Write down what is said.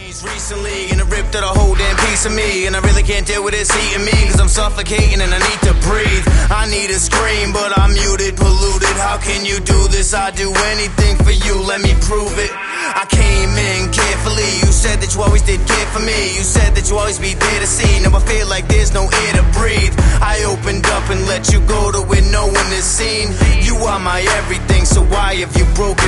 Breeze recently, and it ripped out a whole damn piece of me. And I really can't deal with this heat in me, cause I'm suffocating and I need to breathe. I need to scream, but I'm muted, polluted. How can you do this? I'd do anything for you, let me prove it. I came in carefully, you said that you always did care for me. You said that you always be there to see. Now I feel like there's no air to breathe. I opened up and let you go to where no one is seen. You are my everything, so why have you broken